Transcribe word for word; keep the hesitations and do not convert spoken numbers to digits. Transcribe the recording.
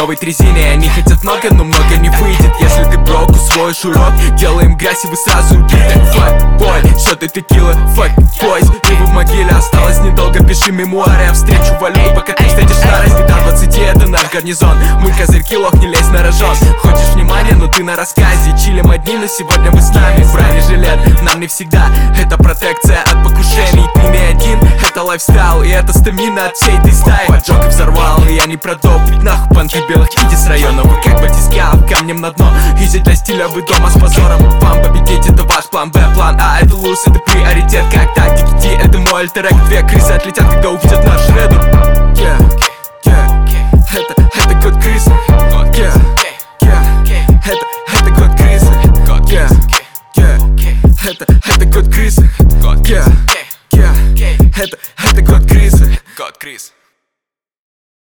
новой трезине. Они хотят много, но много не выйдет. Если ты брок, усвоишь урок, делаем грязь и вы сразу убиты. Fuck boy, счеты текила, fuck boys. Рыбу в могиле, осталось недолго, пиши мемуары. Я встречу валюту, пока ты встретишь старость. До двадцати это наш гарнизон. Мы козырьки, лох, не лезь на рожон. Хочешь внимания, но ты на рассказе. Чилим одни, но сегодня мы с нами. В бронежилет нам не всегда. Это протекция от покушений. Ты не один, это лайфстайл. И это стамина от всей этой стаи. Поджег и взорвал, и я не продал. Ведь нахуй понты белых иди с района. Вы как батискаф, камнем на дно. Изи для стиля, вы дома с позором. Вам победить, это ваш план Б. План А, это луз, это приоритет. Как тактики Ди, это мой альтер-эго. Две крысы отлетят, когда увидят наш редур. Yeah, yeah, это, это код крысы. Yeah, yeah, это, это код крысы. Yeah, yeah, это, это код крысы. Yeah, yeah, это, это код крысы. Код крыс.